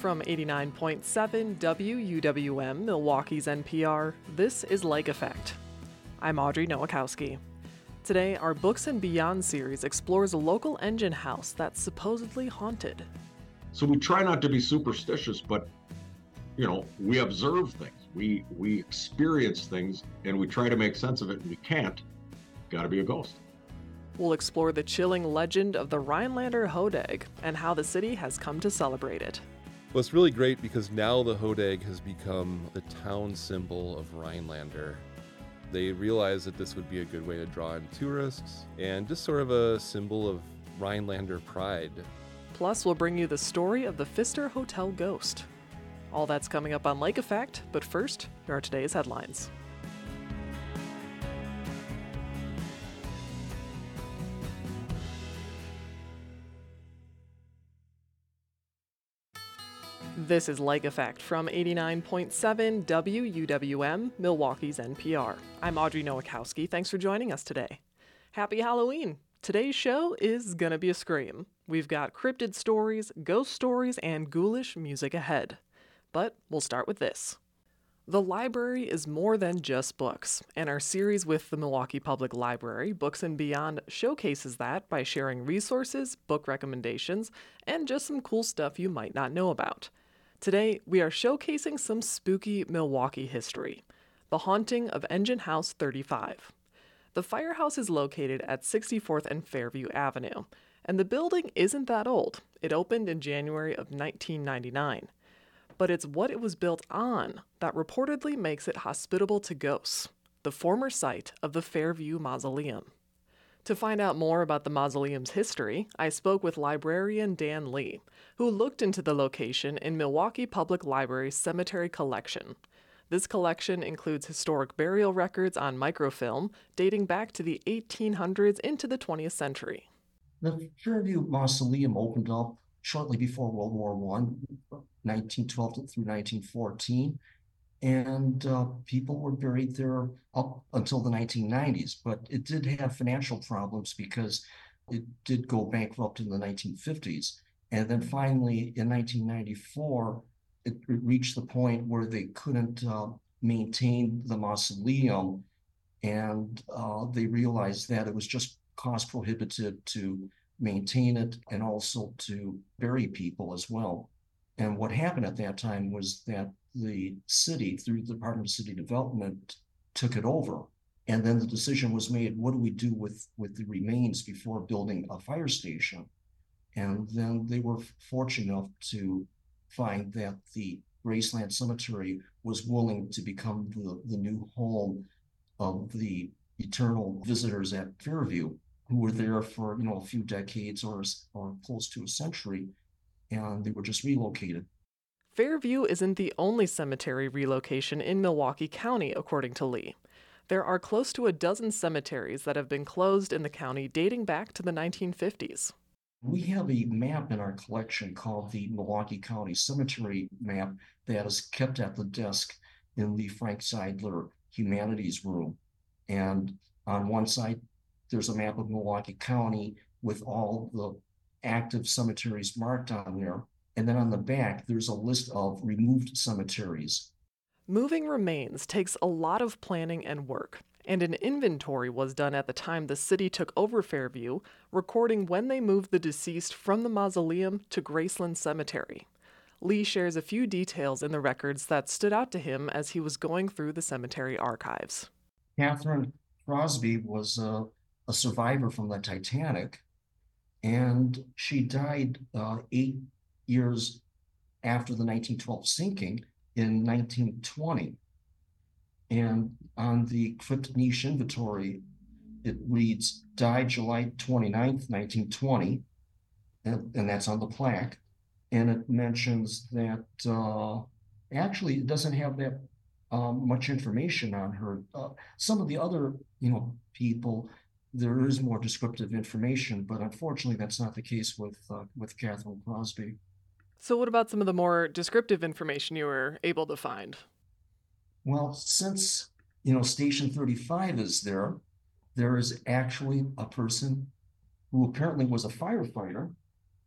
From 89.7 WUWM, Milwaukee's NPR, this is Lake Effect. I'm Audrey Nowakowski. Today, our Books and Beyond series explores a local engine house that's supposedly haunted. So we try not to be superstitious, but, we observe things. We experience things, and we try to make sense of it, and we can't. Got to be a ghost. We'll explore the chilling legend of the Rhinelander Hodag and how the city has come to celebrate it. Well, it's really great because now the Hodag has become the town symbol of Rhinelander. They realized that this would be a good way to draw in tourists and just sort of a symbol of Rhinelander pride. Plus, we'll bring you the story of the Pfister Hotel ghost. All that's coming up on Lake Effect, but first, here are today's headlines. This is Lake Effect from 89.7 WUWM, Milwaukee's NPR. I'm Audrey Nowakowski. Thanks for joining us today. Happy Halloween! Today's show is gonna be a scream. We've got cryptid stories, ghost stories, and ghoulish music ahead. But we'll start with this. The library is more than just books, and our series with the Milwaukee Public Library, Books and Beyond, showcases that by sharing resources, book recommendations, and just some cool stuff you might not know about. Today, we are showcasing some spooky Milwaukee history, the haunting of Engine House 35. The firehouse is located at 64th and Fairview Avenue, and the building isn't that old. It opened in January of 1999. But it's what it was built on that reportedly makes it hospitable to ghosts, the former site of the Fairview Mausoleum. To find out more about the mausoleum's history, I spoke with librarian Dan Lee, who looked into the location in Milwaukee Public Library's cemetery collection. This collection includes historic burial records on microfilm dating back to the 1800s into the 20th century. The Fairview Mausoleum opened up shortly before World War I, 1912 through 1914. And people were buried there up until the 1990s, but it did have financial problems because it did go bankrupt in the 1950s. And then finally, in 1994, it reached the point where they couldn't maintain the mausoleum, and they realized that it was just cost prohibitive to maintain it and also to bury people as well. And what happened at that time was that the city, through the Department of City Development, took it over. And then the decision was made, what do we do with the remains before building a fire station? And then they were fortunate enough to find that the Graceland Cemetery was willing to become the new home of the eternal visitors at Fairview, who were there for a few decades or close to a century, and they were just relocated. Fairview isn't the only cemetery relocation in Milwaukee County, according to Lee. There are close to a dozen cemeteries that have been closed in the county dating back to the 1950s. We have a map in our collection called the Milwaukee County Cemetery Map that is kept at the desk in the Frank Seidler Humanities Room. And on one side, there's a map of Milwaukee County with all the active cemeteries marked on there. And then on the back, there's a list of removed cemeteries. Moving remains takes a lot of planning and work, and an inventory was done at the time the city took over Fairview, recording when they moved the deceased from the mausoleum to Graceland Cemetery. Lee shares a few details in the records that stood out to him as he was going through the cemetery archives. Catherine Crosby was a survivor from the Titanic, and she died 8 years after the 1912 sinking in 1920. And on the crypt niche inventory, it reads, died July 29th, 1920, and that's on the plaque. And it mentions that actually it doesn't have that much information on her. Some of the other, people, there is more descriptive information, but unfortunately that's not the case with Catherine Crosby. So what about some of the more descriptive information you were able to find? Well, since, Station 35 is there is actually a person who apparently was a firefighter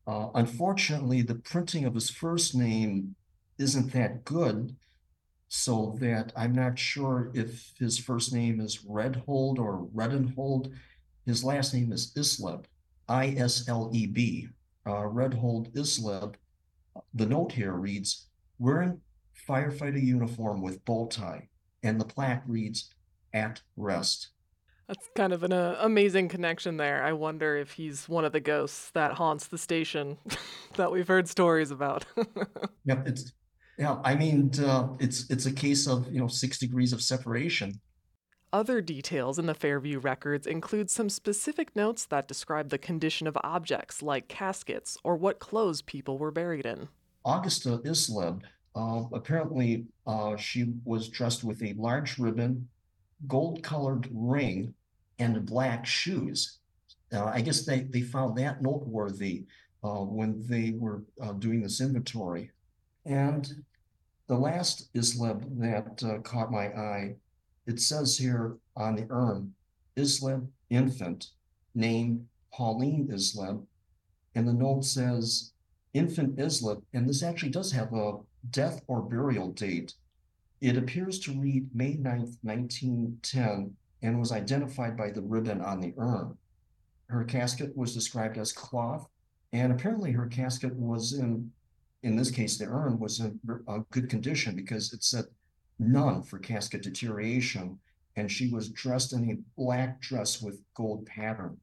Unfortunately, the printing of his first name isn't that good, so that I'm not sure if his first name is Redhold or Redenhold. His last name is Isleb, Isleb. Redhold Isleb. The note here reads, wearing firefighter uniform with bow tie, and the plaque reads, at rest. That's kind of an amazing connection there. I wonder if he's one of the ghosts that haunts the station that we've heard stories about. Yep, yeah, I mean, it's a case of, 6 degrees of separation. Other details in the Fairview records include some specific notes that describe the condition of objects like caskets or what clothes people were buried in. Augusta Isleb, apparently, she was dressed with a large ribbon, gold-colored ring, and black shoes. I guess they found that noteworthy when they were doing this inventory. And the last Isleb that caught my eye, it says here on the urn, Isleb infant, name Pauline Isleb, and the note says infant Isleb, and this actually does have a death or burial date. It appears to read May 9th, 1910, and was identified by the ribbon on the urn. Her casket was described as cloth, and apparently her casket was in this case, the urn was in good condition because it said none for casket deterioration, and she was dressed in a black dress with gold pattern.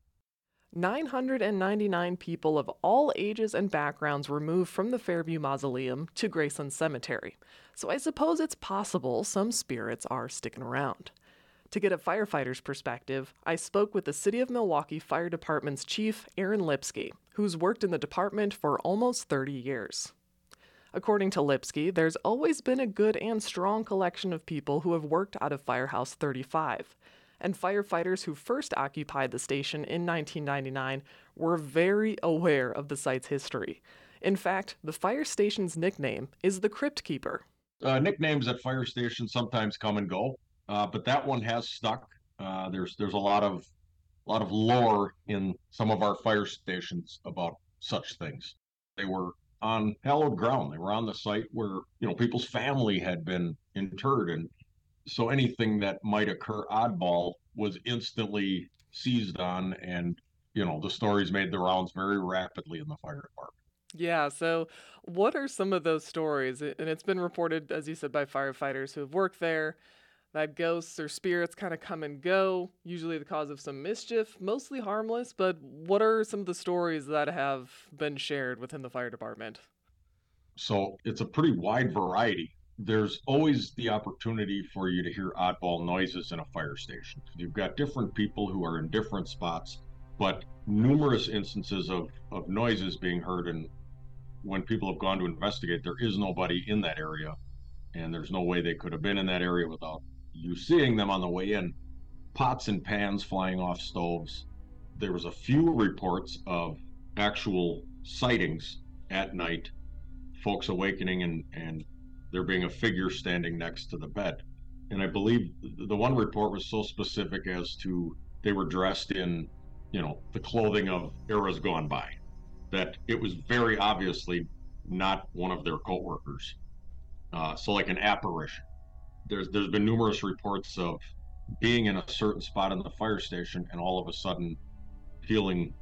999 people of all ages and backgrounds were moved from the Fairview Mausoleum to Graceland Cemetery, so I suppose it's possible some spirits are sticking around. To get a firefighter's perspective, I spoke with the City of Milwaukee Fire Department's Chief, Aaron Lipsky, who's worked in the department for almost 30 years. According to Lipsky, there's always been a good and strong collection of people who have worked out of Firehouse 35, and firefighters who first occupied the station in 1999 were very aware of the site's history. In fact, the fire station's nickname is the Crypt Keeper. Nicknames at fire stations sometimes come and go, but that one has stuck. There's a lot of lore in some of our fire stations about such things. They were on hallowed ground. They were on the site where people's family had been interred, and so anything that might occur oddball was instantly seized on, and the stories made the rounds very rapidly in the fire department. Yeah, so what are some of those stories? And it's been reported, as you said, by firefighters who have worked there, that ghosts or spirits kind of come and go, usually the cause of some mischief, mostly harmless, but what are some of the stories that have been shared within the fire department? So it's a pretty wide variety. There's always the opportunity for you to hear oddball noises in a fire station. You've got different people who are in different spots, but numerous instances of noises being heard. And when people have gone to investigate, there is nobody in that area, and there's no way they could have been in that area without you seeing them on the way in. Pots and pans flying off stoves. There was a few reports of actual sightings at night, folks awakening and there being a figure standing next to the bed. And I believe the one report was so specific as to they were dressed in, the clothing of eras gone by, that it was very obviously not one of their co-workers. So like an apparition. There's been numerous reports of being in a certain spot in the fire station and all of a sudden feeling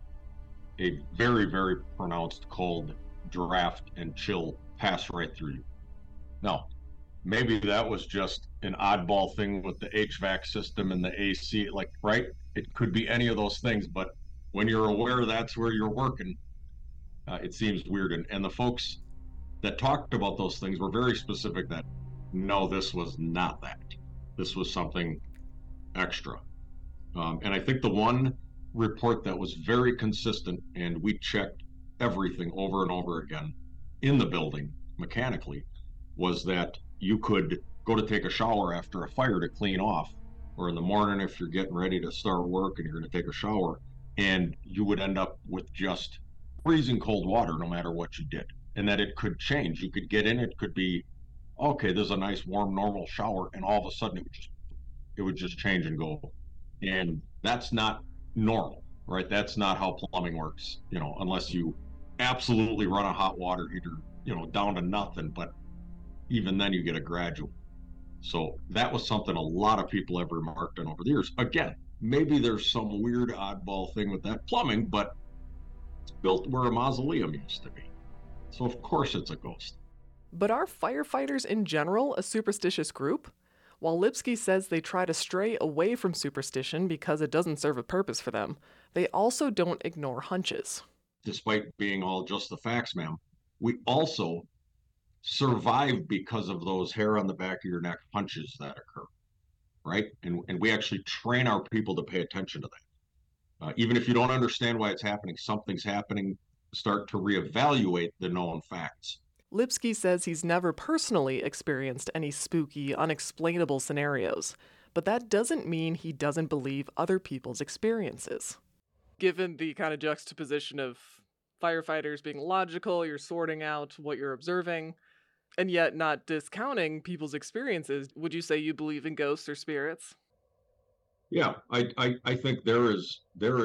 a very, very pronounced cold draft and chill pass right through you. Now, maybe that was just an oddball thing with the HVAC system and the AC, right? It could be any of those things, but when you're aware that's where you're working, it seems weird. And the folks that talked about those things were very specific that, no, this was not that. This was something extra. And I think the one report that was very consistent, and we checked everything over and over again in the building mechanically, was that you could go to take a shower after a fire to clean off, or in the morning if you're getting ready to start work and you're going to take a shower, and you would end up with just freezing cold water no matter what you did. And that it could change. You could get in, it could be, okay, there's a nice warm normal shower, and all of a sudden it would just change and go. And that's not normal, right? That's not how plumbing works, unless you absolutely run a hot water heater, down to nothing, but even then you get a gradual. So that was something a lot of people have remarked on over the years. Again, maybe there's some weird oddball thing with that plumbing, but it's built where a mausoleum used to be. So of course it's a ghost. But are firefighters in general a superstitious group? While Lipsky says they try to stray away from superstition because it doesn't serve a purpose for them, they also don't ignore hunches. Despite being all just the facts, ma'am, we also survive because of those hair on the back of your neck hunches that occur, right? And we actually train our people to pay attention to that. Even if you don't understand why it's happening, something's happening, start to reevaluate the known facts. Lipsky says he's never personally experienced any spooky, unexplainable scenarios, but that doesn't mean he doesn't believe other people's experiences. Given the kind of juxtaposition of firefighters being logical, you're sorting out what you're observing, and yet not discounting people's experiences, would you say you believe in ghosts or spirits? Yeah, I think there is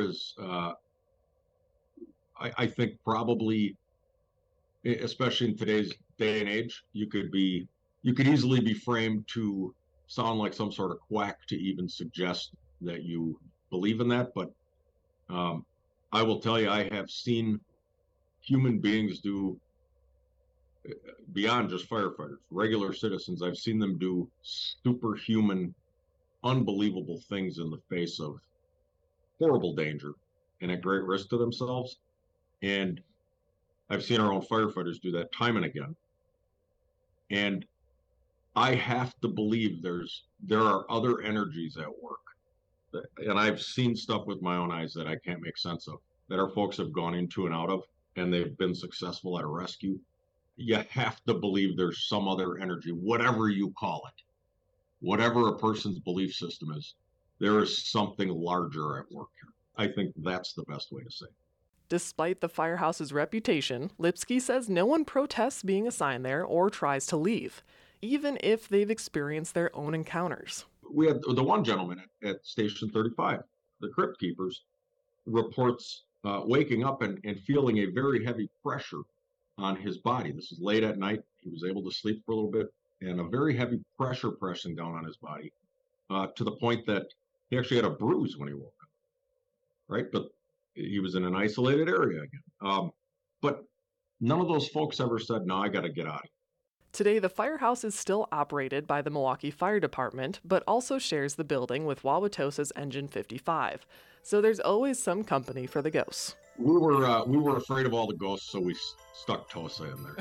I think probably, especially in today's day and age, you could easily be framed to sound like some sort of quack to even suggest that you believe in that. But I will tell you, I have seen human beings do, beyond just firefighters, regular citizens. I've seen them do superhuman, unbelievable things in the face of horrible danger and at great risk to themselves. And I've seen our own firefighters do that time and again. And I have to believe there are other energies at work. And I've seen stuff with my own eyes that I can't make sense of, that our folks have gone into and out of, and they've been successful at a rescue. You have to believe there's some other energy, whatever you call it, whatever a person's belief system is, there is something larger at work here. I think that's the best way to say it. Despite the firehouse's reputation, Lipsky says no one protests being assigned there or tries to leave, even if they've experienced their own encounters. We had the one gentleman at Station 35, the crypt keepers, reports waking up and feeling a very heavy pressure on his body. This is late at night. He was able to sleep for a little bit, and a very heavy pressure pressing down on his body to the point that he actually had a bruise when he woke up, right? But he was in an isolated area again. But none of those folks ever said, no, I got to get out of here. Today, the firehouse is still operated by the Milwaukee Fire Department, but also shares the building with Wauwatosa's Engine 55. So there's always some company for the ghosts. We were afraid of all the ghosts, so we stuck Tosa in there.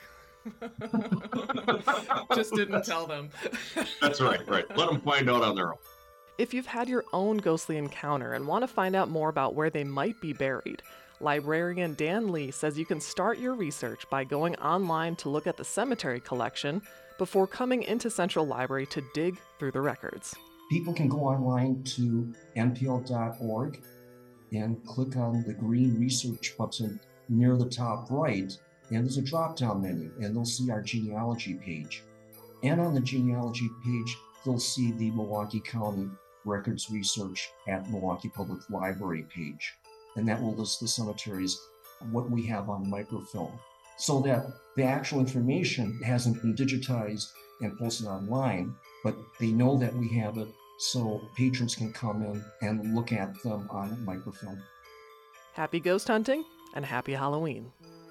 Exactly. Just didn't tell them. That's right. Let them find out on their own. If you've had your own ghostly encounter and want to find out more about where they might be buried, librarian Dan Lee says you can start your research by going online to look at the cemetery collection before coming into Central Library to dig through the records. People can go online to npl.org and click on the green research button near the top right, and there's a drop-down menu, and they'll see our genealogy page. And on the genealogy page, they'll see the Milwaukee County Records Research at Milwaukee Public Library page. And that will list the cemeteries, what we have on microfilm, so that the actual information hasn't been digitized and posted online, but they know that we have it, so patrons can come in and look at them on microfilm. Happy ghost hunting and happy Halloween.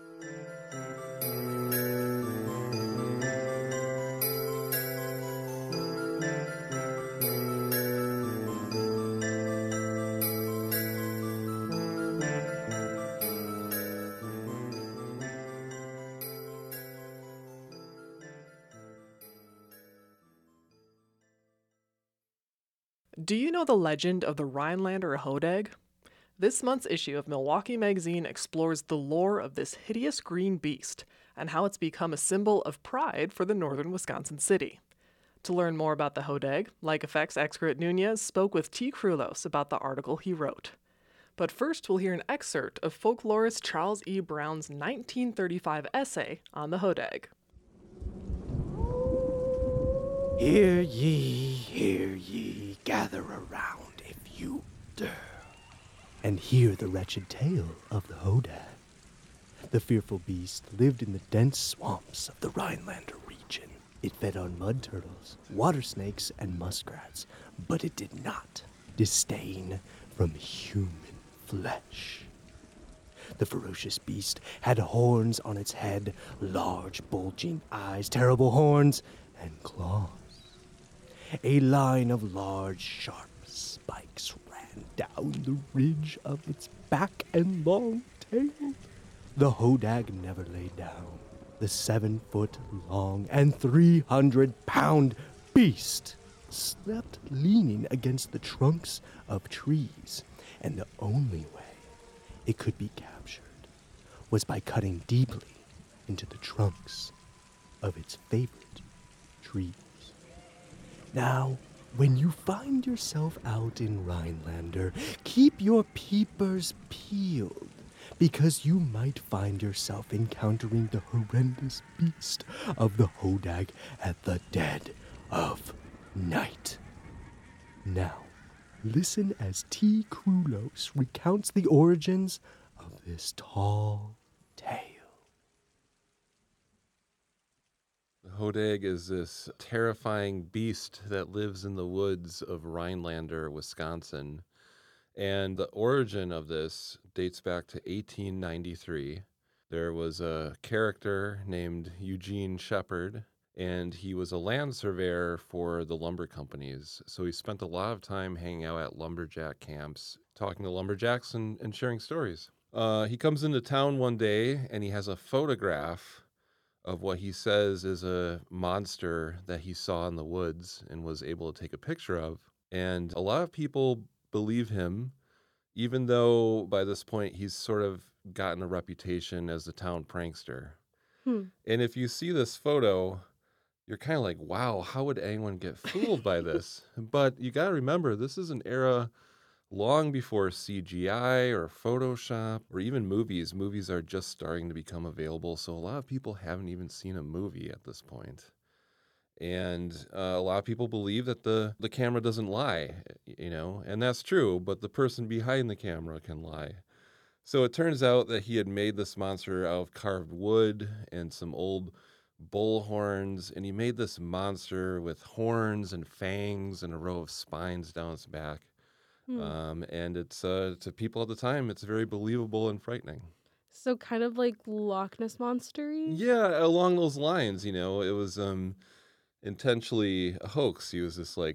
Do you know the legend of the Rhinelander Hodag? This month's issue of Milwaukee Magazine explores the lore of this hideous green beast and how it's become a symbol of pride for the northern Wisconsin city. To learn more about the Hodag, Like Effects expert Nunez spoke with T. Krulos about the article he wrote. But first, we'll hear an excerpt of folklorist Charles E. Brown's 1935 essay on the Hodag. Hear ye, gather around if you dare, and hear the wretched tale of the Hodag. The fearful beast lived in the dense swamps of the Rhinelander region. It fed on mud turtles, water snakes, and muskrats, but it did not disdain from human flesh. The ferocious beast had horns on its head, large bulging eyes, terrible horns, and claws. A line of large, sharp spikes ran down the ridge of its back and long tail. The hodag never lay down. The 7-foot-long and 300-pound beast slept leaning against the trunks of trees, and the only way it could be captured was by cutting deeply into the trunks of its favorite trees. Now, when you find yourself out in Rhinelander, keep your peepers peeled, because you might find yourself encountering the horrendous beast of the hodag at the dead of night. Now, listen as T. Krulos recounts the origins of this tall tale. The hodag is this terrifying beast that lives in the woods of Rhinelander, Wisconsin. And the origin of this dates back to 1893. There was a character named Eugene Shepard, and he was a land surveyor for the lumber companies. So he spent a lot of time hanging out at lumberjack camps, talking to lumberjacks and sharing stories. He comes into town one day, and he has a photograph of what he says is a monster that he saw in the woods and was able to take a picture of. And a lot of people believe him, even though by this point he's sort of gotten a reputation as the town prankster. And if you see this photo, you're kind of like, wow, how would anyone get fooled by this? But you got to remember, this is an era long before CGI or Photoshop or even movies. Movies are just starting to become available, so a lot of people haven't even seen a movie at this point. And a lot of people believe that the camera doesn't lie, and that's true, but the person behind the camera can lie. So it turns out that he had made this monster out of carved wood and some old bull horns, and he made this monster with horns and fangs and a row of spines down its back. And it's to people at the time, it's very believable and frightening. So kind of like Loch Ness Monster-y? Yeah, along those lines, it was intentionally a hoax. He was just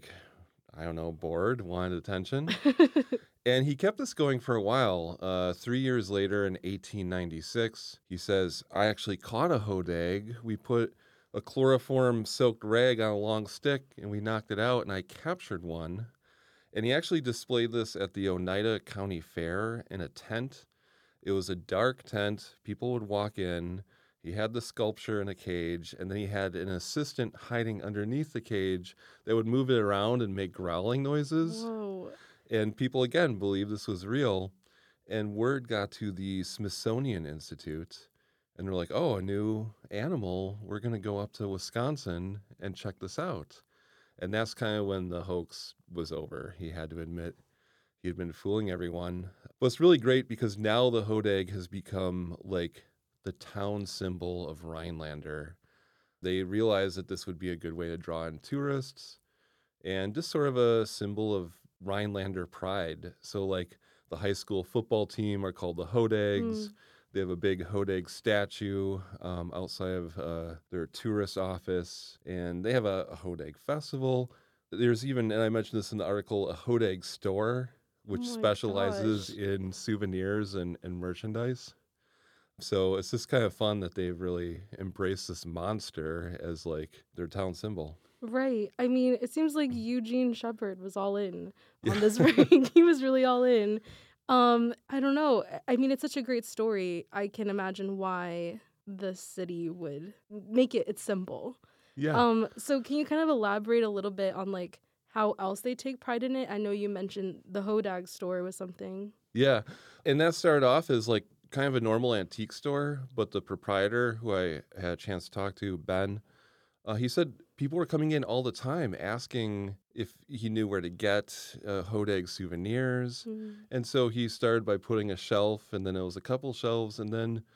bored, wanted attention. And he kept this going for a while. 3 years later, in 1896, he says, I actually caught a hodag. We put a chloroform-soaked rag on a long stick, and we knocked it out, and I captured one. And he actually displayed this at the Oneida County Fair in a tent. It was a dark tent. People would walk in. He had the sculpture in a cage, and then he had an assistant hiding underneath the cage that would move it around and make growling noises. Whoa. And people, again, believed this was real. And word got to the Smithsonian Institute, and they're like, oh, a new animal. We're going to go up to Wisconsin and check this out. And that's kind of when the hoax was over. He had to admit he had been fooling everyone. But it's really great because now the hodag has become like the town symbol of Rhinelander. They realized that this would be a good way to draw in tourists and just sort of a symbol of Rhinelander pride. So like the high school football team are called the Hodags. They have a big hodag statue outside of their tourist office, and they have a hodag festival. There's even, and I mentioned this in the article, a hodag store, which specializes in souvenirs and merchandise. So it's just kind of fun that they've really embraced this monster as like their town symbol. Right. I mean, it seems like Eugene Shepard was all in on this ring. He was really all in. I don't know. I mean, it's such a great story. I can imagine why the city would make it its symbol. Yeah. So can you kind of elaborate a little bit on like how else they take pride in it? I know you mentioned the Hodag store was something. Yeah. And that started off as like kind of a normal antique store, but the proprietor, who I had a chance to talk to, Ben, he said people were coming in all the time asking if he knew where to get hodag souvenirs. And so he started by putting a shelf, and then it was a couple shelves, and then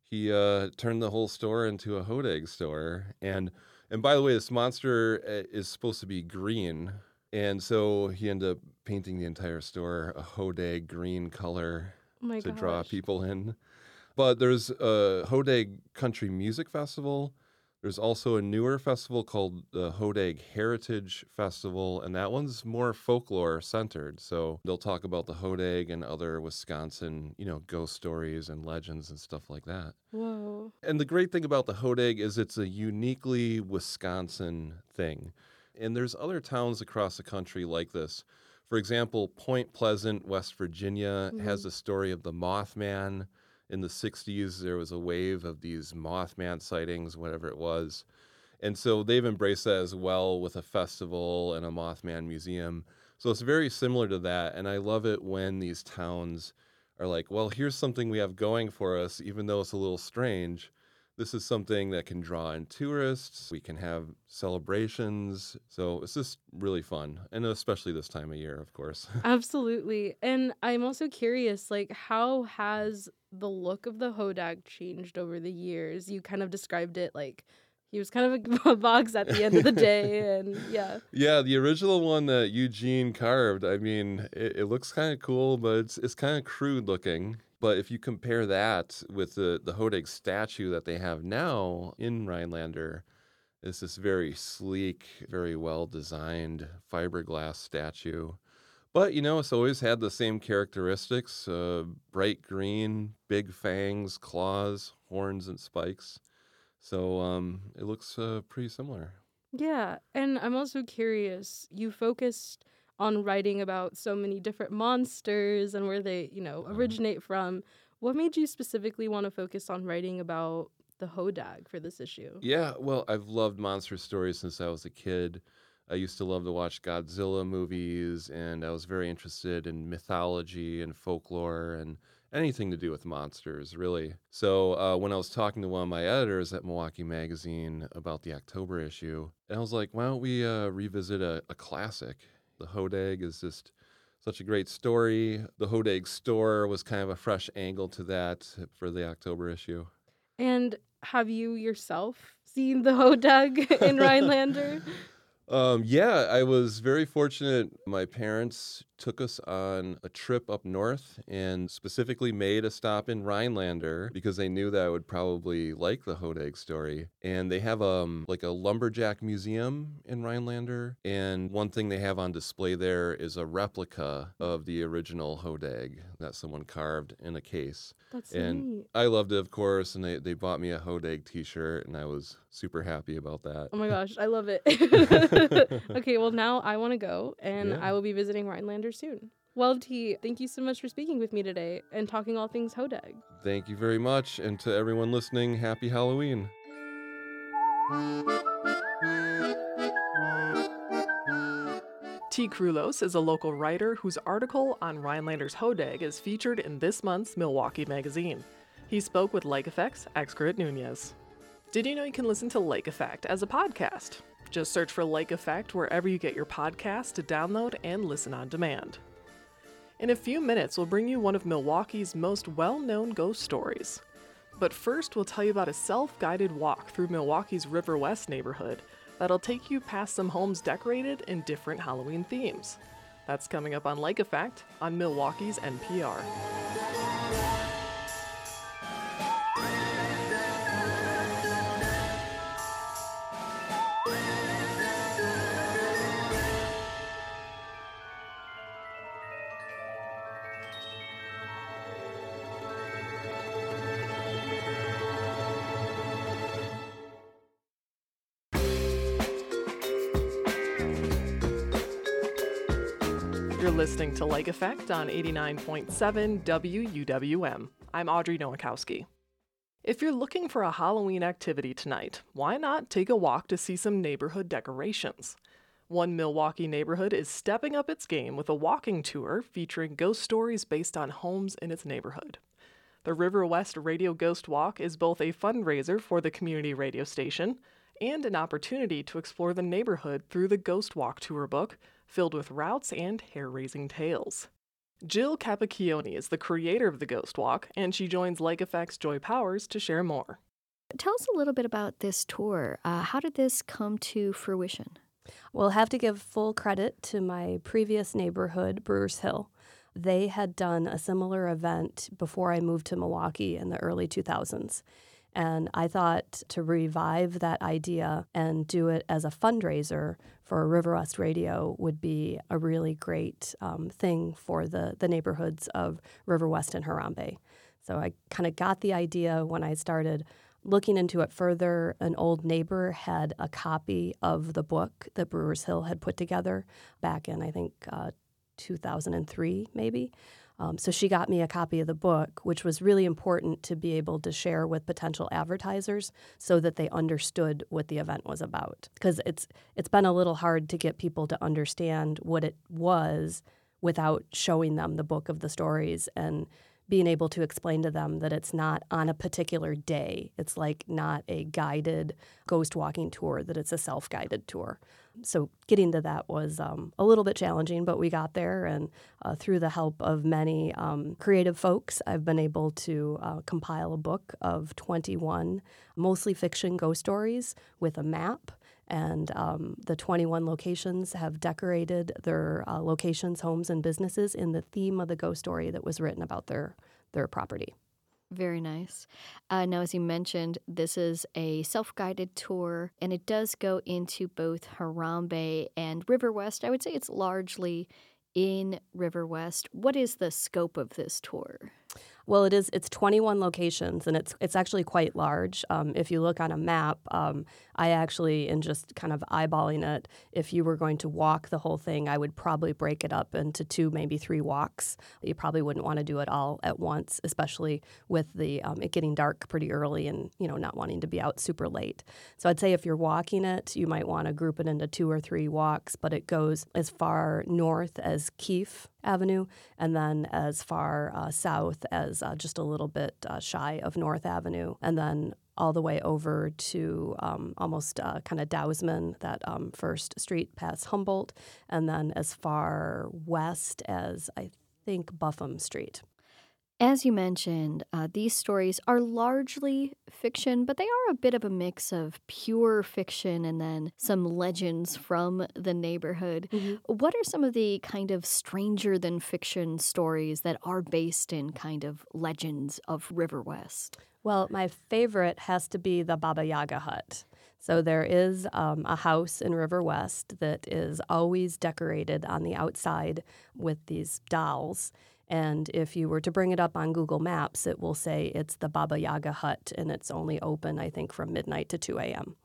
He turned the whole store into a Hodag store. And by the way, this monster is supposed to be green. And so he ended up painting the entire store a Hodag green color Oh my to gosh. draw people in. But there's a Hodag Country Music Festival. There's also a newer festival called the Hodag Heritage Festival, and that one's more folklore centered. So they'll talk about the Hodag and other Wisconsin, ghost stories and legends and stuff like that. Whoa. And the great thing about the Hodag is it's a uniquely Wisconsin thing. And there's other towns across the country like this. For example, Point Pleasant, West Virginia, has a story of the Mothman. In the 60s, there was a wave of these Mothman sightings, whatever it was. And so they've embraced that as well with a festival and a Mothman museum. So it's very similar to that. And I love it when these towns are like, well, here's something we have going for us, even though it's a little strange. This is something that can draw in tourists. We can have celebrations. So it's just really fun. And especially this time of year, of course. Absolutely. And I'm also curious, like, how has the look of the Hodag changed over the years? You kind of described it like he was kind of a box at the end of the day. And yeah. Yeah, the original one that Eugene carved, I mean, it looks kind of cool, but it's kind of crude looking. But if you compare that with the Hodag statue that they have now in Rhinelander, it's this very sleek, very well-designed fiberglass statue. But, it's always had the same characteristics, bright green, big fangs, claws, horns, and spikes. So it looks pretty similar. Yeah. And I'm also curious, you focused on writing about so many different monsters and where they, originate from. What made you specifically want to focus on writing about the Hodag for this issue? Yeah, well, I've loved monster stories since I was a kid. I used to love to watch Godzilla movies, and I was very interested in mythology and folklore and anything to do with monsters, really. So when I was talking to one of my editors at Milwaukee Magazine about the October issue, I was like, why don't we revisit a classic? The Hodag is just such a great story. The Hodag store was kind of a fresh angle to that for the October issue. And have you yourself seen the Hodag in Rhinelander? Yeah, I was very fortunate. My parents took us on a trip up north and specifically made a stop in Rhinelander because they knew that I would probably like the Hodag story. And they have like a lumberjack museum in Rhinelander. And one thing they have on display there is a replica of the original Hodag that someone carved in a case. That's And neat. I loved it, of course, and they bought me a Hodag t-shirt, and I was super happy about that. Oh my gosh, I love it. Okay, well, now I want to go, and Yeah. I will be visiting Rhinelander soon. Well, T, thank you so much for speaking with me today and talking all things Hodag. Thank you very much, and to everyone listening, happy Halloween. T. Krulos is a local writer whose article on Rhinelander's Hodag is featured in this month's Milwaukee Magazine. He spoke with Lake Effect's Excret Nunez. Did you know you can listen to Lake Effect as a podcast? Just search for Lake Effect wherever you get your podcasts to download and listen on demand. In a few minutes, we'll bring you one of Milwaukee's most well-known ghost stories. But first, we'll tell you about a self-guided walk through Milwaukee's River West neighborhood that'll take you past some homes decorated in different Halloween themes. That's coming up on Lake Effect on Milwaukee's NPR. You're listening to Lake Effect on 89.7 WUWM. I'm Audrey Nowakowski. If you're looking for a Halloween activity tonight, why not take a walk to see some neighborhood decorations? One Milwaukee neighborhood is stepping up its game with a walking tour featuring ghost stories based on homes in its neighborhood. The River West Radio Ghost Walk is both a fundraiser for the community radio station and an opportunity to explore the neighborhood through the Ghost Walk Tour book, filled with routes and hair-raising tales. Jill Capacchione is the creator of the Ghost Walk, and she joins Lake Effect's Joy Powers to share more. Tell us a little bit about this tour. How did this come to fruition? We'll have to give full credit to my previous neighborhood, Brewers Hill. They had done a similar event before I moved to Milwaukee in the early 2000s. And I thought to revive that idea and do it as a fundraiser for River West Radio would be a really great thing for the neighborhoods of River West and Harambe. So I kind of got the idea when I started looking into it further. An old neighbor had a copy of the book that Brewers Hill had put together back in, I think, 2003 maybe. So she got me a copy of the book, which was really important to be able to share with potential advertisers so that they understood what the event was about. Because it's been a little hard to get people to understand what it was without showing them the book of the stories and being able to explain to them that it's not on a particular day. It's like not a guided ghost walking tour, that it's a self-guided tour. So getting to that was a little bit challenging, but we got there, and through the help of many creative folks, I've been able to compile a book of 21 mostly fiction ghost stories with a map. And the 21 locations have decorated their locations, homes, and businesses in the theme of the ghost story that was written about their property. Very nice. Now, as you mentioned, this is a self-guided tour, and it does go into both Harambe and River West. I would say it's largely in River West. What is the scope of this tour? Well, it's 21 locations, and it's actually quite large. If you look on a map, I actually, in just kind of eyeballing it, if you were going to walk the whole thing, I would probably break it up into 2, maybe 3 walks. You probably wouldn't want to do it all at once, especially with the it getting dark pretty early and, not wanting to be out super late. So I'd say if you're walking it, you might want to group it into 2 or 3 walks, but it goes as far north as Keefe Avenue and then as far south as just a little bit shy of North Avenue, and then all the way over to almost kind of Dousman, that first street past Humboldt, and then as far west as, I think, Buffum Street. As you mentioned, these stories are largely fiction, but they are a bit of a mix of pure fiction and then some legends from the neighborhood. Mm-hmm. What are some of the kind of stranger-than-fiction stories that are based in kind of legends of River West? Well, my favorite has to be the Baba Yaga hut. So there is a house in River West that is always decorated on the outside with these dolls. And if you were to bring it up on Google Maps, it will say it's the Baba Yaga hut, and it's only open, I think, from midnight to 2 a.m.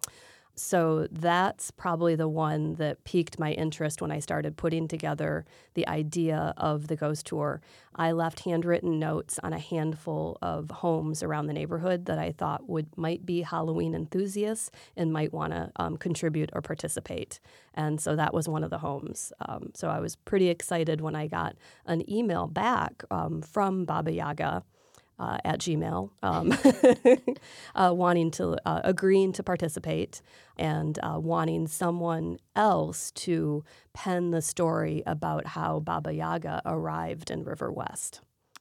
So that's probably the one that piqued my interest when I started putting together the idea of the ghost tour. I left handwritten notes on a handful of homes around the neighborhood that I thought might be Halloween enthusiasts and might want to contribute or participate. And so that was one of the homes. So I was pretty excited when I got an email back from Baba Yaga at Gmail, wanting to, agreeing to participate and wanting someone else to pen the story about how Baba Yaga arrived in River West.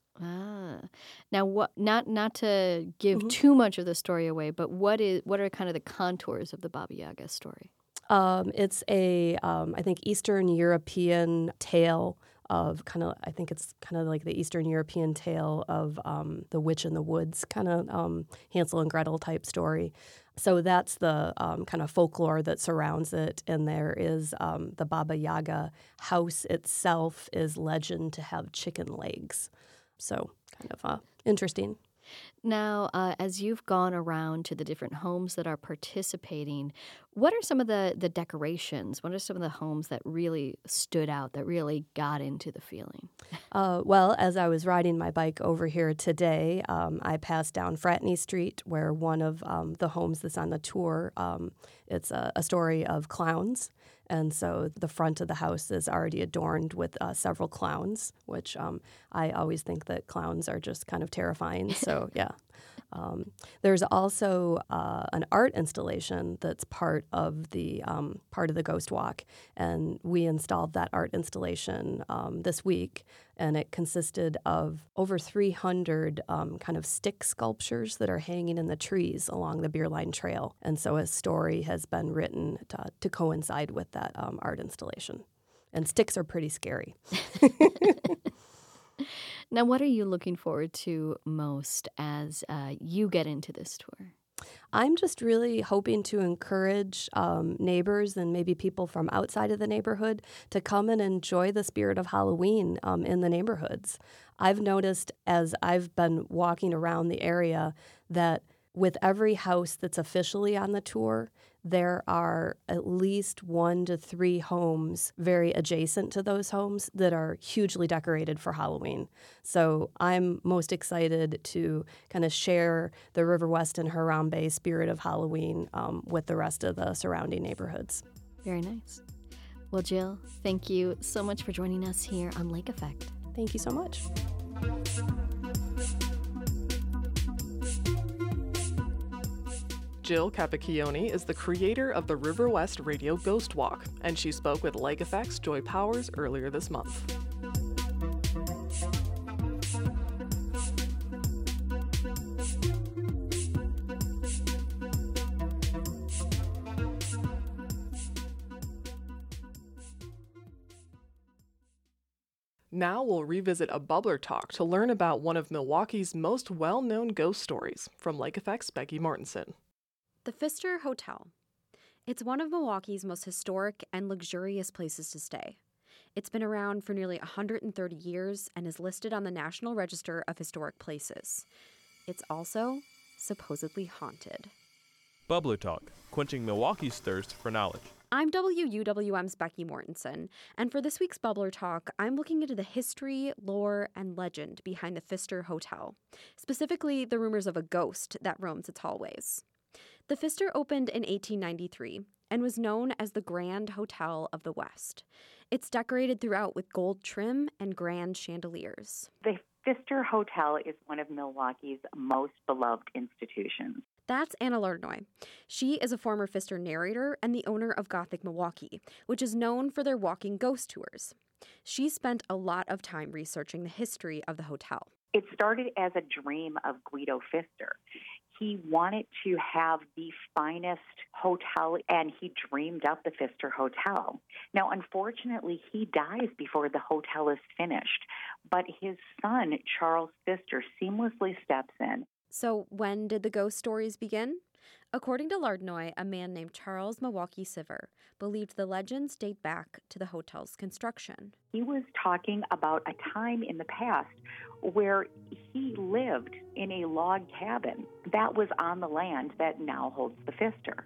Now, not to give too much of the story away, but what are kind of the contours of the Baba Yaga story? It's a, I think, Eastern European tale of I think it's kind of like the Eastern European tale of the Witch in the Woods, kind of Hansel and Gretel type story. So that's the kind of folklore that surrounds it. And there is the Baba Yaga house itself is legend to have chicken legs. So kind of interesting. Now, as you've gone around to the different homes that are participating, what are some of the decorations? What are some of the homes that really stood out, that really got into the feeling? Well, as I was riding my bike over here today, I passed down Fratney Street, where one of the homes that's on the tour, it's a story of clowns. And so the front of the house is already adorned with several clowns, which I always think that clowns are just kind of terrifying. So, yeah. There's also an art installation that's part of the Ghost Walk, and we installed that art installation this week, and it consisted of over 300 kind of stick sculptures that are hanging in the trees along the Beer Line Trail, and so a story has been written to coincide with that art installation. And sticks are pretty scary. Now, what are you looking forward to most as you get into this tour? I'm just really hoping to encourage neighbors and maybe people from outside of the neighborhood to come and enjoy the spirit of Halloween in the neighborhoods. I've noticed as I've been walking around the area that with every house that's officially on the tour, there are at least 1 to 3 homes very adjacent to those homes that are hugely decorated for Halloween. So I'm most excited to kind of share the River West and Harambe spirit of Halloween with the rest of the surrounding neighborhoods. Very nice. Well, Jill, thank you so much for joining us here on Lake Effect. Thank you so much. Jill Capacchione is the creator of the River West Radio Ghost Walk, and she spoke with Lake Effect's Joy Powers earlier this month. Now we'll revisit a bubbler talk to learn about one of Milwaukee's most well-known ghost stories from Lake Effect's Becky Mortensen. The Pfister Hotel. It's one of Milwaukee's most historic and luxurious places to stay. It's been around for nearly 130 years and is listed on the National Register of Historic Places. It's also supposedly haunted. Bubbler Talk, quenching Milwaukee's thirst for knowledge. I'm WUWM's Becky Mortensen, and for this week's Bubbler Talk, I'm looking into the history, lore, and legend behind the Pfister Hotel, specifically the rumors of a ghost that roams its hallways. The Pfister opened in 1893 and was known as the Grand Hotel of the West. It's decorated throughout with gold trim and grand chandeliers. The Pfister Hotel is one of Milwaukee's most beloved institutions. That's Anna Lardnoy. She is a former Pfister narrator and the owner of Gothic Milwaukee, which is known for their walking ghost tours. She spent a lot of time researching the history of the hotel. It started as a dream of Guido Pfister. He wanted to have the finest hotel, and he dreamed up the Pfister Hotel. Now, unfortunately, he dies before the hotel is finished, but his son, Charles Pfister, seamlessly steps in. So when did the ghost stories begin? According to Lardnoy, a man named Charles Milwaukee Siver believed the legends date back to the hotel's construction. He was talking about a time in the past where he lived in a log cabin that was on the land that now holds the Pfister.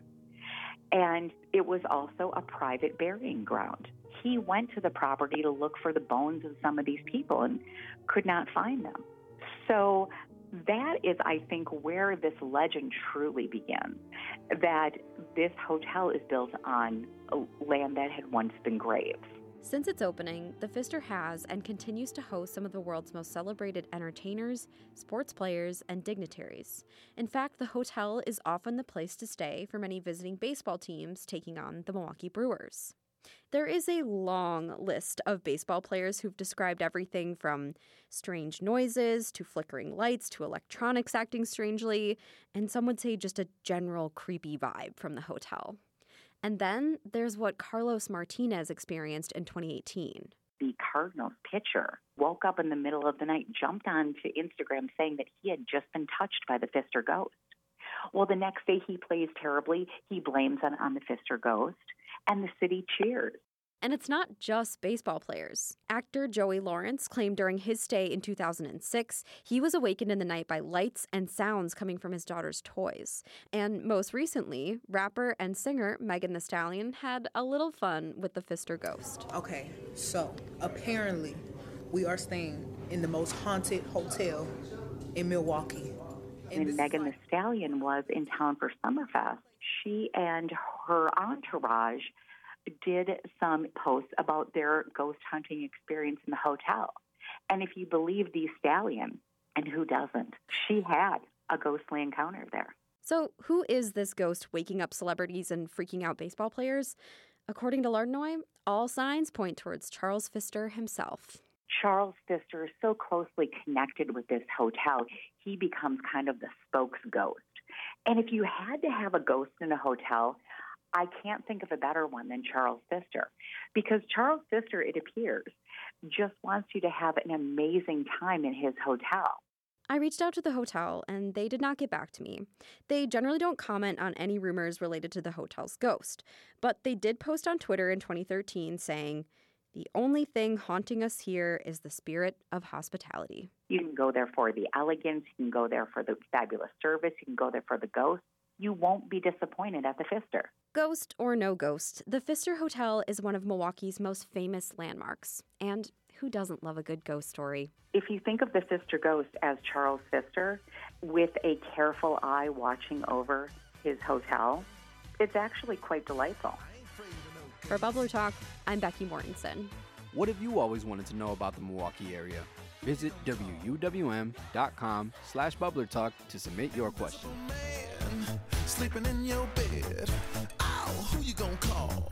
And it was also a private burying ground. He went to the property to look for the bones of some of these people and could not find them. So that is, I think, where this legend truly begins, that this hotel is built on land that had once been graves. Since its opening, the Pfister has and continues to host some of the world's most celebrated entertainers, sports players, and dignitaries. In fact, the hotel is often the place to stay for many visiting baseball teams taking on the Milwaukee Brewers. There is a long list of baseball players who've described everything from strange noises to flickering lights to electronics acting strangely, and some would say just a general creepy vibe from the hotel. And then there's what Carlos Martinez experienced in 2018. The Cardinals pitcher woke up in the middle of the night, jumped onto Instagram saying that he had just been touched by the Pfister ghost. Well, the next day he plays terribly. He blames it on the Pfister ghost, and the city cheers. And it's not just baseball players. Actor Joey Lawrence claimed during his stay in 2006, he was awakened in the night by lights and sounds coming from his daughter's toys. And most recently, rapper and singer Megan Thee Stallion had a little fun with the Pfister ghost. Okay, so apparently we are staying in the most haunted hotel in Milwaukee. And Megan Thee Stallion was in town for Summerfest. She and her entourage did some posts about their ghost hunting experience in the hotel. And if you believe Thee Stallion, and who doesn't, she had a ghostly encounter there. So, who is this ghost waking up celebrities and freaking out baseball players? According to Lardnoy, all signs point towards Charles Pfister himself. Charles Pfister is so closely connected with this hotel, he becomes kind of the spokes ghost. And if you had to have a ghost in a hotel, I can't think of a better one than Charles Pfister. Because Charles Pfister, it appears, just wants you to have an amazing time in his hotel. I reached out to the hotel, and they did not get back to me. They generally don't comment on any rumors related to the hotel's ghost, but they did post on Twitter in 2013 saying, "The only thing haunting us here is the spirit of hospitality." You can go there for the elegance, you can go there for the fabulous service, you can go there for the ghost. You won't be disappointed at the Pfister. Ghost or no ghost, the Pfister Hotel is one of Milwaukee's most famous landmarks. And who doesn't love a good ghost story? If you think of the Pfister ghost as Charles Pfister, with a careful eye watching over his hotel, it's actually quite delightful. For Bubbler Talk, I'm Becky Mortensen. What have you always wanted to know about the Milwaukee area? Visit wuwm.com/bubblertalk to submit your question. Sleeping in your bed. Ow, who you gonna call?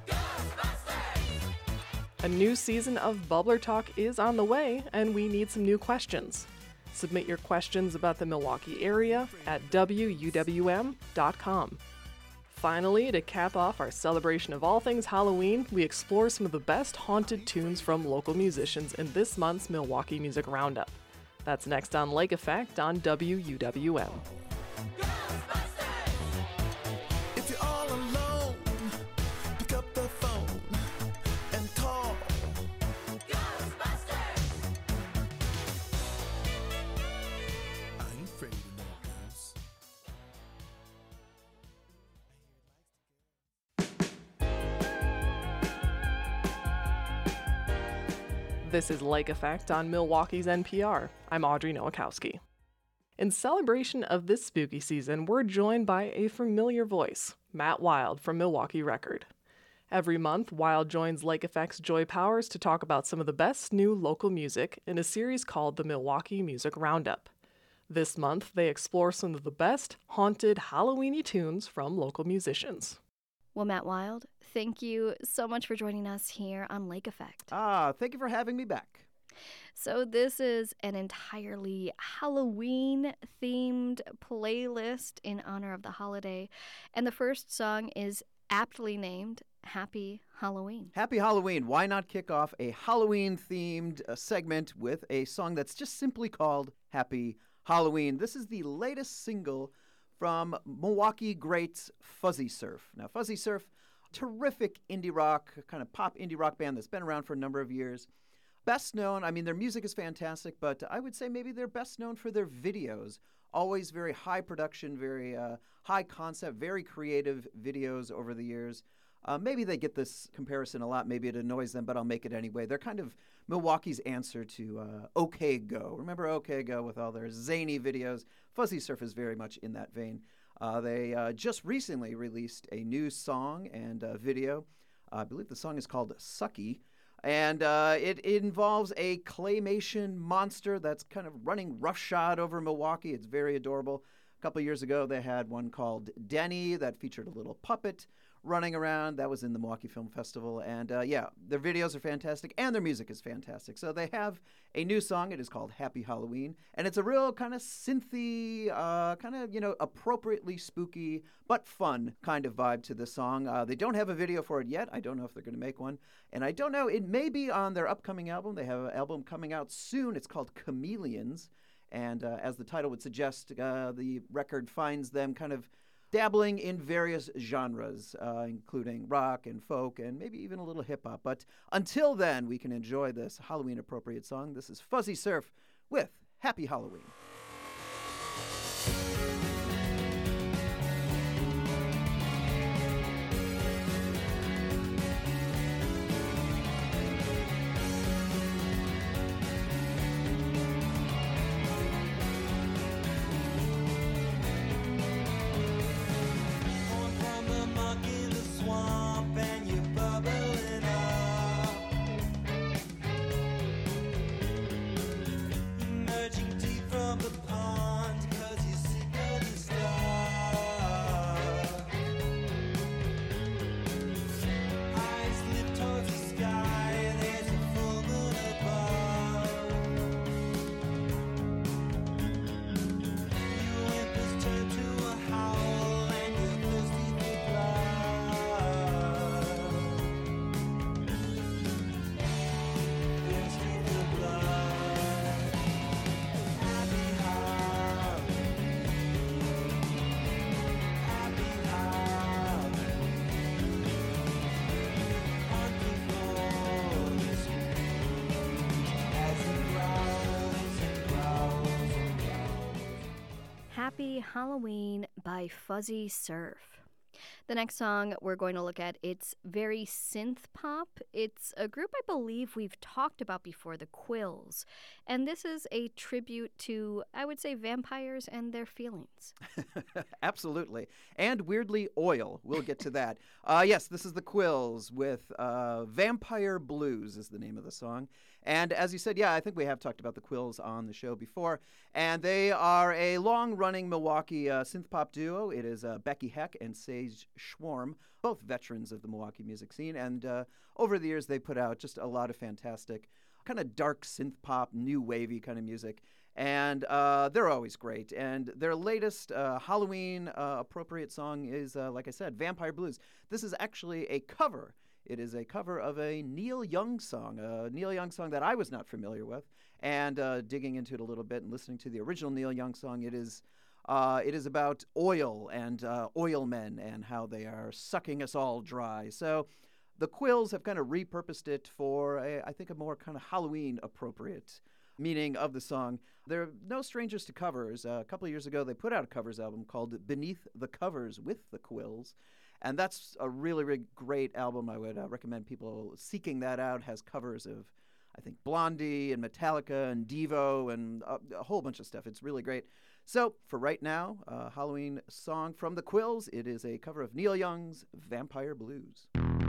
A new season of Bubbler Talk is on the way, and we need some new questions. Submit your questions about the Milwaukee area at wuwm.com. Finally, to cap off our celebration of all things Halloween, we explore some of the best haunted tunes from local musicians in this month's Milwaukee Music Roundup. That's next on Lake Effect on WUWM. If you're all alone, pick up the phone and call Ghostbusters. I ain't afraid of no ghosts. This is Lake Effect on Milwaukee's NPR. I'm Audrey Nowakowski. In celebration of this spooky season, we're joined by a familiar voice, Matt Wild from Milwaukee Record. Every month, Wild joins Lake Effect's Joy Powers to talk about some of the best new local music in a series called the Milwaukee Music Roundup. This month, they explore some of the best haunted Halloween-y tunes from local musicians. Well, Matt Wild, thank you so much for joining us here on Lake Effect. Thank you for having me back. So this is an entirely Halloween-themed playlist in honor of the holiday, and the first song is aptly named Happy Halloween. Happy Halloween. Why not kick off a Halloween-themed segment with a song that's just simply called Happy Halloween? This is the latest single from Milwaukee greats Fuzzy Surf. Now, Fuzzy Surf, terrific indie rock, kind of pop indie rock band that's been around for a number of years. Best known, I mean, their music is fantastic, but I would say maybe they're best known for their videos. Always very high production, very high concept, very creative videos over the years. Maybe they get this comparison a lot. Maybe it annoys them, but I'll make it anyway. They're kind of Milwaukee's answer to OK Go. Remember OK Go with all their zany videos? Fuzzy Surf is very much in that vein. They just recently released a new song and video. I believe the song is called Sucky. And it involves a claymation monster that's kind of running roughshod over Milwaukee. It's very adorable. A couple of years ago, they had one called Denny that featured a little puppet running around. That was in the Milwaukee Film Festival. And yeah, their videos are fantastic and their music is fantastic. So they have a new song. It is called Happy Halloween. And it's a real kind of synthy, kind of, appropriately spooky, but fun kind of vibe to the song. They don't have a video for it yet. I don't know if they're going to make one. And I don't know, it may be on their upcoming album. They have an album coming out soon. It's called Chameleons. And as the title would suggest, the record finds them kind of dabbling in various genres, including rock and folk and maybe even a little hip-hop. But until then, we can enjoy this Halloween-appropriate song. This is Fuzzy Surf with Happy Halloween. From the Happy Halloween by Fuzzy Surf. The next song we're going to look at, it's very synth pop. It's a group I believe we've talked about before, the Quills. And this is a tribute to, I would say, vampires and their feelings. Absolutely. And weirdly, oil. We'll get to that. Yes, this is the Quills with Vampire Blues is the name of the song. And as you said, yeah, I think we have talked about the Quills on the show before. And they are a long-running Milwaukee synth-pop duo. It is Becky Heck and Sage Schwarm, both veterans of the Milwaukee music scene. And over the years, they put out just a lot of fantastic kind of dark synth-pop, new wavy kind of music. And they're always great. And their latest Halloween-appropriate song is, like I said, Vampire Blues. This is actually a cover. It is a cover of a Neil Young song that I was not familiar with. And digging into it a little bit and listening to the original Neil Young song, it is about oil and oil men and how they are sucking us all dry. So the Quills have kind of repurposed it for, I think, a more kind of Halloween-appropriate meaning of the song. They're no strangers to covers. A couple of years ago, they put out a covers album called Beneath the Covers with the Quills. And that's a really, really great album. I would recommend people seeking that out. It has covers of, I think, Blondie and Metallica and Devo and a whole bunch of stuff. It's really great. So for right now, a Halloween song from the Quills. It is a cover of Neil Young's Vampire Blues.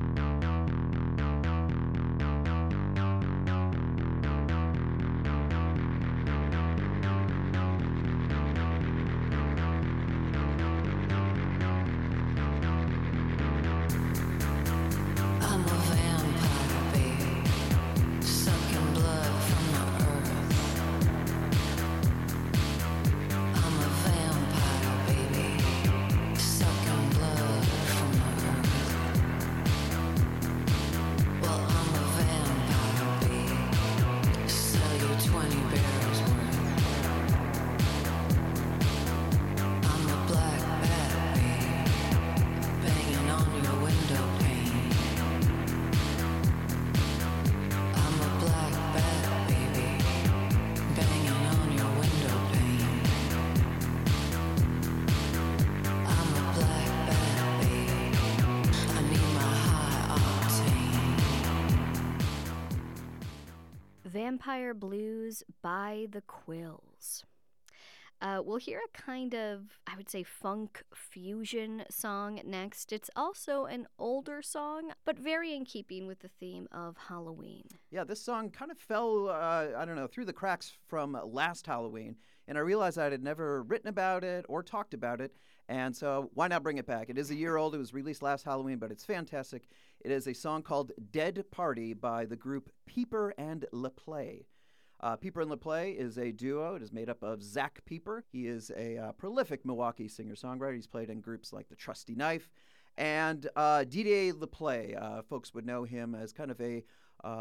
Vampire Blues by the Quills. We'll hear a kind of, I would say, funk fusion song next. It's also an older song, but very in keeping with the theme of Halloween. Yeah, this song kind of fell, through the cracks from last Halloween. And I realized I had never written about it or talked about it. And so why not bring it back? It is a year old. It was released last Halloween, but it's fantastic. It is a song called Dead Party by the group Pieper and LePlay. Pieper and LePlay is a duo. It is made up of Zach Pieper. He is a prolific Milwaukee singer-songwriter. He's played in groups like the Trusty Knife. And Didier LePlay, folks would know him as kind of a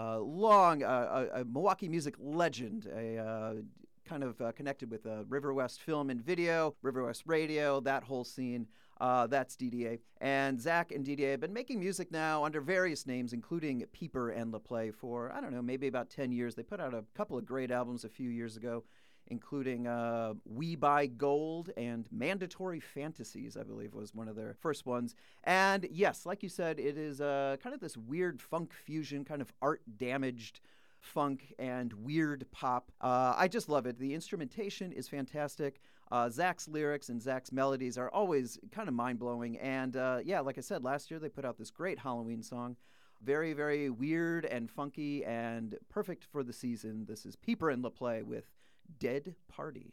Milwaukee music legend, kind of connected with River West Film and Video, River West Radio, that whole scene. That's DDA. And Zach and DDA have been making music now under various names, including Pieper and LePlay, for, maybe about 10 years. They put out a couple of great albums a few years ago, including We Buy Gold and Mandatory Fantasies, I believe was one of their first ones. And yes, like you said, it is kind of this weird funk fusion, kind of art-damaged funk and weird pop. I just love it. The instrumentation is fantastic. Zach's lyrics and Zach's melodies are always kind of mind-blowing. And like I said, last year they put out this great Halloween song. Very, very weird and funky and perfect for the season. This is Pieper and LePlay with Dead Party.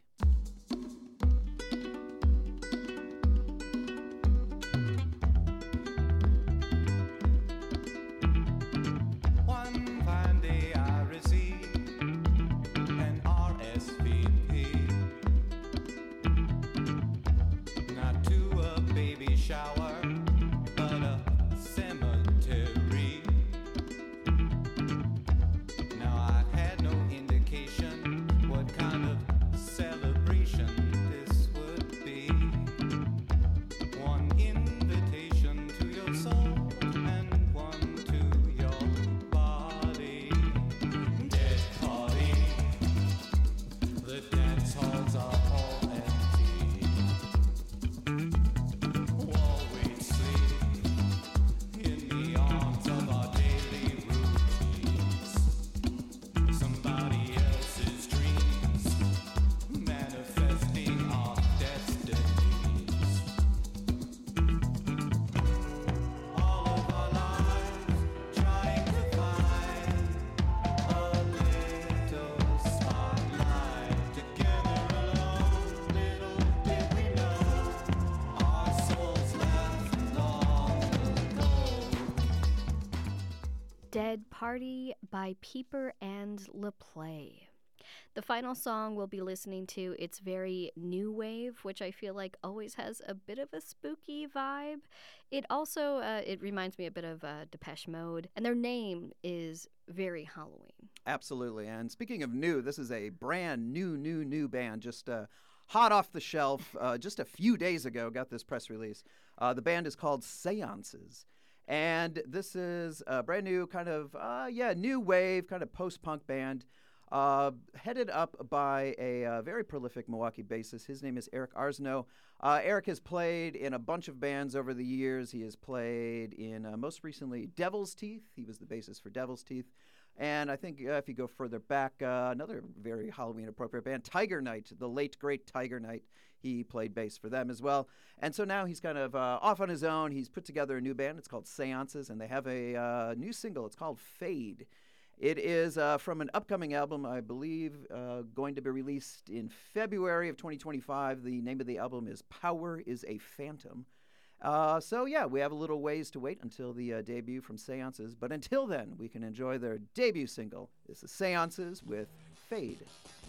Dead Party by Peeper and LaPlay. The final song we'll be listening to, it's very new wave, which I feel like always has a bit of a spooky vibe. It also, it reminds me a bit of Depeche Mode, and their name is very Halloween. Absolutely. And speaking of new, this is a brand new band, just hot off the shelf. Just a few days ago, got this press release. The band is called Seances. And this is a brand new kind of, new wave, kind of post-punk band. Headed up by a very prolific Milwaukee bassist. His name is Eric Arsno. Eric has played in a bunch of bands over the years. He has played in, most recently, Devil's Teeth. He was the bassist for Devil's Teeth. And I think if you go further back, another very Halloween-appropriate band, Tiger Night, the late, great Tiger Night. He played bass for them as well. And so now he's kind of off on his own. He's put together a new band. It's called Seances, and they have a new single. It's called Fade. It is from an upcoming album, I believe, going to be released in February of 2025. The name of the album is Power is a Phantom. We have a little ways to wait until the debut from Seances. But until then, we can enjoy their debut single. This is Seances with Fade.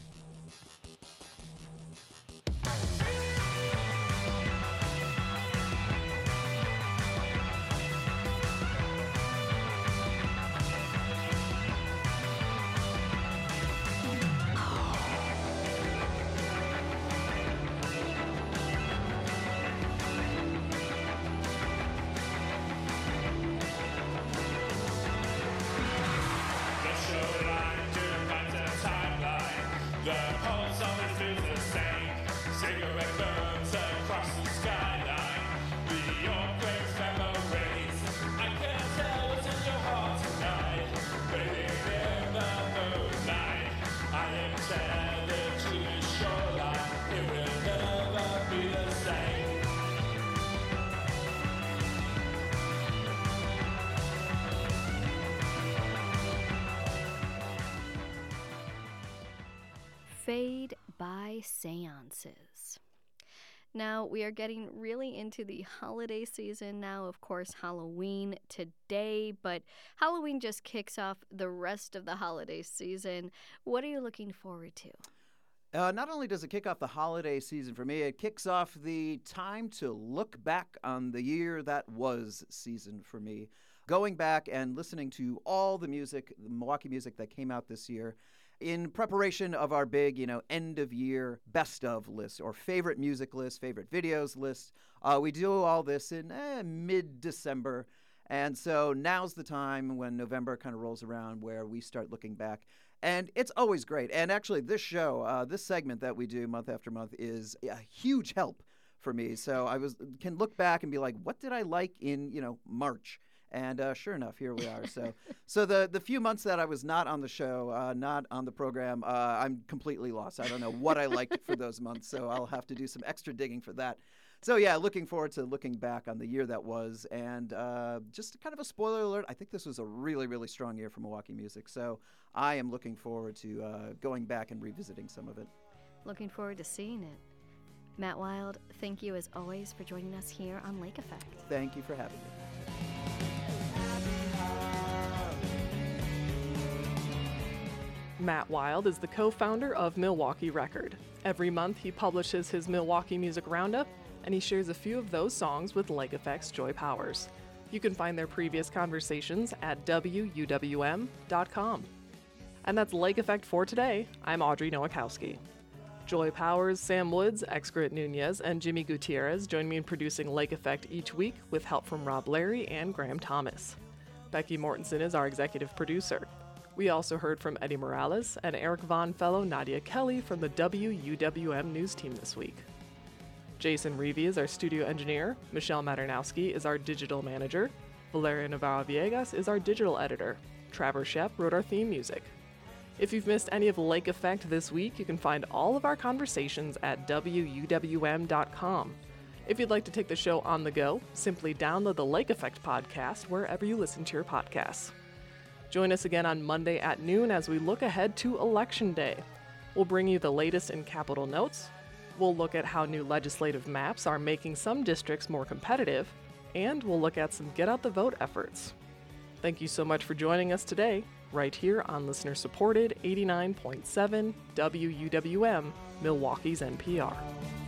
Fade by Seances. Now, we are getting really into the holiday season now, of course, Halloween today, but Halloween just kicks off the rest of the holiday season. What are you looking forward to? Not only does it kick off the holiday season for me, it kicks off the time to look back on the year that was season for me. Going back and listening to all the music, the Milwaukee music that came out this year, in preparation of our big, end of year best of list or favorite music list, favorite videos list. We do all this in mid-December. And so now's the time when November kind of rolls around where we start looking back. And it's always great. And actually, this show, this segment that we do month after month is a huge help for me. So I can look back and be like, what did I like in, March? And sure enough, here we are. So the few months that I was not on the show, not on the program, I'm completely lost. I don't know what I liked for those months, so I'll have to do some extra digging for that. So yeah, looking forward to looking back on the year that was. And just kind of a spoiler alert, I think this was a really, really strong year for Milwaukee music. So I am looking forward to going back and revisiting some of it. Looking forward to seeing it. Matt Wild, thank you as always for joining us here on Lake Effect. Thank you for having me. Matt Wild is the co-founder of Milwaukee Record. Every month he publishes his Milwaukee Music Roundup, and he shares a few of those songs with Lake Effect's Joy Powers. You can find their previous conversations at WUWM.com. And that's Lake Effect for today. I'm Audrey Nowakowski. Joy Powers, Sam Woods, Excrit Nunez, and Jimmy Gutierrez join me in producing Lake Effect each week with help from Rob Larry and Graham Thomas. Becky Mortensen is our executive producer. We also heard from Eddie Morales and Eric Von Fellow Nadia Kelly from the WUWM news team this week. Jason Reevy is our studio engineer, Michelle Maternowski is our digital manager, Valeria Navarro-Villegas is our digital editor, Travers Shep wrote our theme music. If you've missed any of Lake Effect this week, you can find all of our conversations at WUWM.com. If you'd like to take the show on the go, simply download the Lake Effect podcast wherever you listen to your podcasts. Join us again on Monday at noon as we look ahead to Election Day. We'll bring you the latest in Capitol notes. We'll look at how new legislative maps are making some districts more competitive, and we'll look at some get out the vote efforts. Thank you so much for joining us today, right here on listener-supported 89.7 WUWM, Milwaukee's NPR.